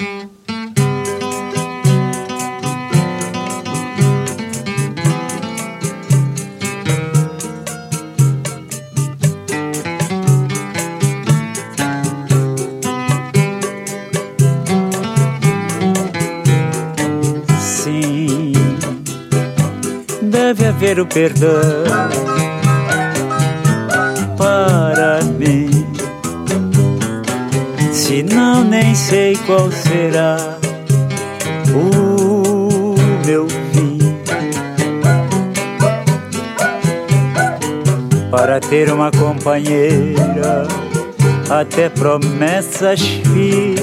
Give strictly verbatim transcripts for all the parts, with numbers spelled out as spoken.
Sim, deve haver o perdão para mim, senão nem sei qual será o meu fim. Para ter uma companheira, até promessas fiz.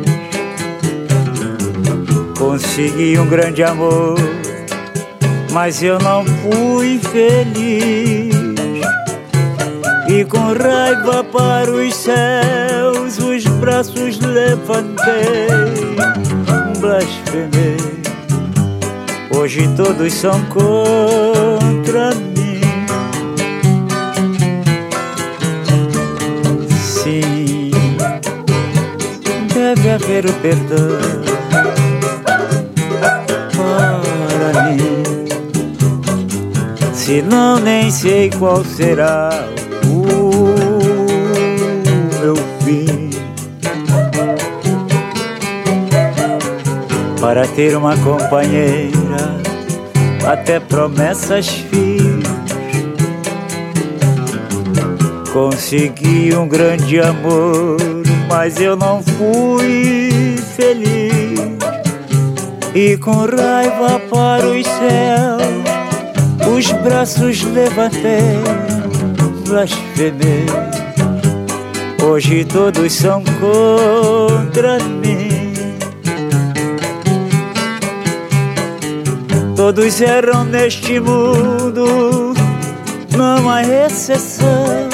Consegui um grande amor, mas eu não fui feliz. E com raiva para os céus, os braços levantei, blasfemei. Hoje todos são contra mim. Sim, deve haver o perdão para mim, senão nem sei qual será o meu fim. Para ter uma companheira, até promessas fiz. Consegui um grande amor, mas eu não fui feliz. E com raiva para os céus, os braços levantei, blasfemei. Hoje todos são contra mim. Todos erram neste mundo, não há exceção.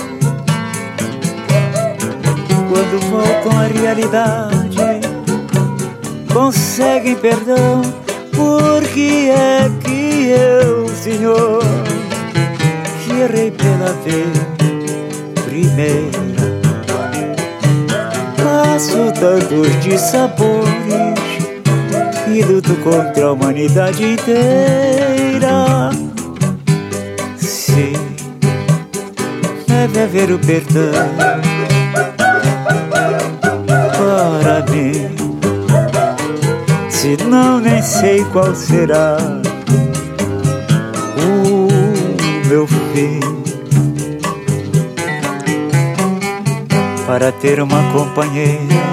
Quando voltam à realidade, conseguem perdão. Por que é que eu, Senhor, que errei pela vez primeira, passo tantos dissabores e luto contra a humanidade inteira? Sim, deve haver o perdão para mim, senão nem sei qual será o meu fim. Para ter uma companheira,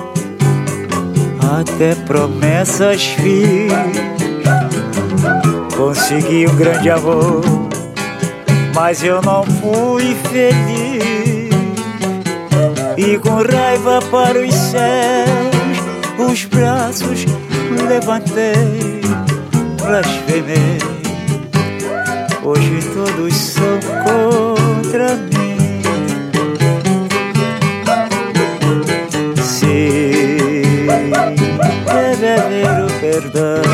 até promessas fiz. Consegui um grande amor, mas eu não fui feliz. E com raiva para os céus, os braços levantei, blasfemei. Hoje todos são contra mim. Sim, deve haver o perdão